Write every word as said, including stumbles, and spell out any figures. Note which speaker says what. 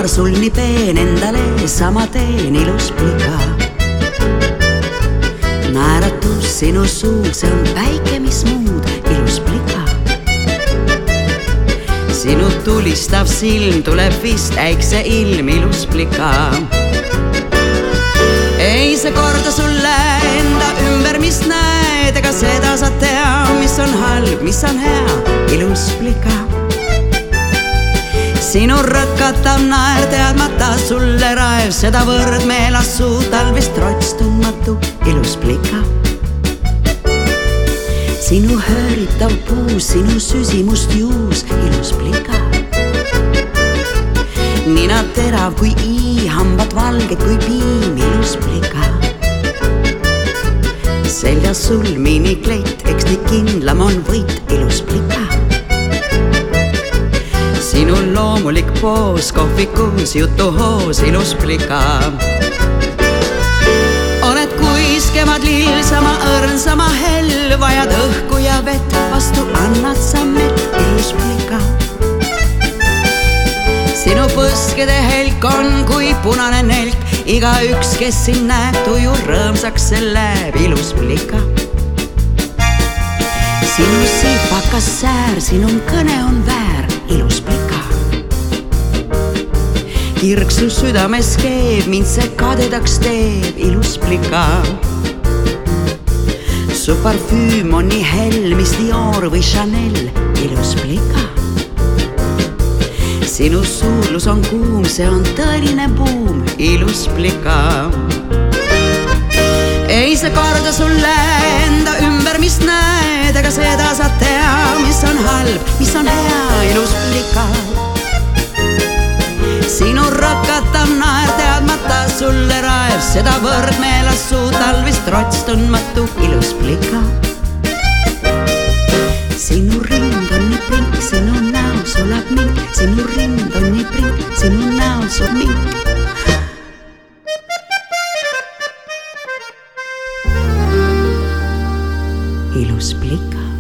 Speaker 1: paar sul nii peen, endale sama teen, ilus plika. Naeratus sinu suud, see on päike, mis muud, ilus plika. Sinu tulistav silm tuleb vist äikse ilm, ilus plika. Ei see korda sulle enda ümber, mis näed, ega seda sa tea, mis on halb, mis on hea, ilus plika. Sinu rõkatav naer teadmata sulle raev, seda võrdmeelasu talvist rots tundmatu, ilus plika. Sinu hööritav puus, sinu süsimust juus, ilus plika. Nina terav kui ii, hambad valged kui piim, ilus plika. Seljas sul minikleit, eks nii kindlam on võit, ilus plika. Sinu loomulik poos, kohvikus jutuhoos, ilus plika. Oled kuis kevad lill, sama õrn, sama hell, vajad õhku ja vett, vastu annad sa mett, ilus plika. Sinu põskede helk on kui punane nelk, iga üks, kes sind näeb, tuju rõõmsaks see läheb, ilus plika. Sinu siipakas säär, sinu kõne on väär, ilus plika. Kirg su südames keeb, mind see kadedaks teeb, ilus plika. Su parfüüm on nii hell, mis Dior või Chanel, ilus plika. Sinu suudlus on kuum, see on tõeline buum, ilus plika. Ei see korda sulle enda ümber, mis näed, ega seda sa tea, mis on halb, mis on hea, ilus plika. Sinu rõkatav naer teadmata sulle raev, seda võrdmeelasu talvist rots tundmatu, ilus plika. Sinu rind on nii pink, sinu näo sulab mink, sinu rind on nii pink, sinu näo sulab mink. Ilus plika.